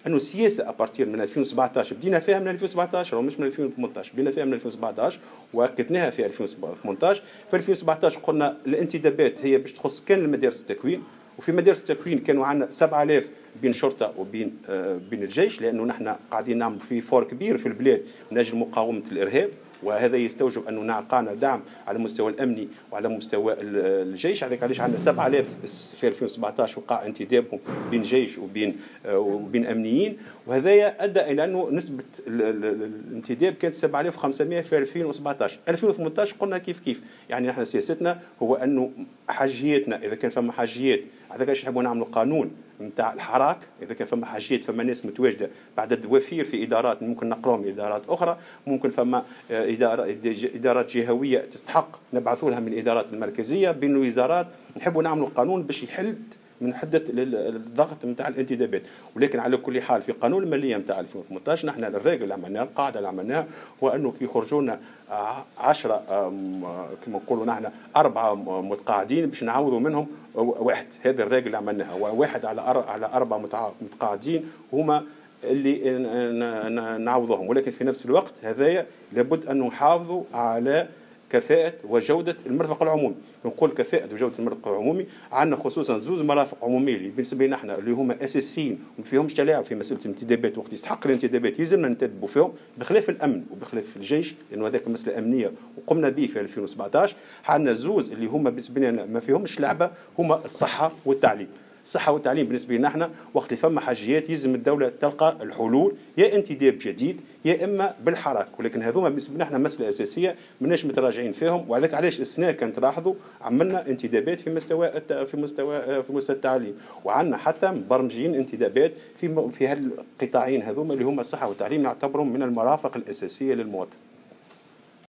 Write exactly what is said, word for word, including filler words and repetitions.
انه السياسه ابارتير من ألفين وسبعطاش بدينا فيها من ألفين وسبعطاش او مش من ألفين وثمنطاش، بدينا فيها من ألفين وسبعطاش واكدناها في ألفين وثمنطاش. في ألفين وسبعطاش قلنا الانتدابات هي باش تخص كان المدارس التكوين، وفي مدارس التكوين كانوا عندنا سبعة آلاف بين شرطه وبين آه بين الجيش، لانه نحن قاعدين نعمل في فور كبير في البلاد من اجل مقاومه الارهاب، وهذا يستوجب انه نعقانا دعم على المستوى الامني وعلى مستوى الجيش. هذاك علاش عندنا سبعة آلاف في ألفين وسبعطاش وقع انتدابهم بين جيش وبين وبين امنيين، وهذا ادى الى انه نسبه الانتداب كانت سبعة آلاف وخمسمائة في ألفين وسبعطاش. ألفين وثمنطاش قلنا كيف كيف، يعني نحن سياستنا هو انه حاجياتنا اذا كان فما حاجيات، هذاك علاش نحبوا نعملوا قانون نتاع الحراك، اذا كان فما حاجيات فما ناس متواجده بعدد وفير في ادارات ممكن نقلهم لادارات اخرى، ممكن فما إدارة ادارات جهويه تستحق نبعثوا لها من الادارات المركزيه بين الوزارات. نحبوا نعملوا قانون باش يحل من حده الضغط نتاع الانتدابات. ولكن على كل حال في قانون الماليه نتاع ألفين وثمنطاش نحن الراجل اللي عملناه، القاعده اللي عملناها هو انه كي يخرجوا لنا عشرة كما نقولوا نحن اربعه متقاعدين باش نعوضوا منهم واحد. هذا الراجل اللي عملناها، واحد على على اربعه متقاعدين هما اللي نعوضهم. ولكن في نفس الوقت هذايا لابد ان نحافظوا على كفاءة وجودة المرفق العمومي. نقول كفاءة وجودة المرفق العمومي، عندنا خصوصا زوز مرافق عمومية اللي بالنسبة لنا احنا اللي هما اساسيين وما فيهمش تلاعب في مسألة الانتدابات، وقت يستحق الانتدابات يلزمنا ننتدبوا فيهم، بخلاف الامن وبخلاف الجيش لانه هذاك مسألة امنية وقمنا به في ألفين وسبعطاش. عندنا زوز اللي هما بالنسبة لنا ما فيهمش لعبة، هما الصحة والتعليم. الصحة والتعليم بالنسبة لنا احنا وقت اللي فما حاجيات يلزم الدولة تلقى الحلول، يا انتداب جديد يا اما بالحراك. ولكن هذوما بالنسبة لنا احنا مسألة أساسية ماناش متراجعين فيهم. وعليك علاش السنة كان تلاحظوا عملنا انتدابات في مستوى في مستوى في مستوى التعليم، وعندنا حتى مبرمجين انتدابات في في هالقطاعين هذوما اللي هما الصحة والتعليم، نعتبرهم من المرافق الأساسية للمواطن.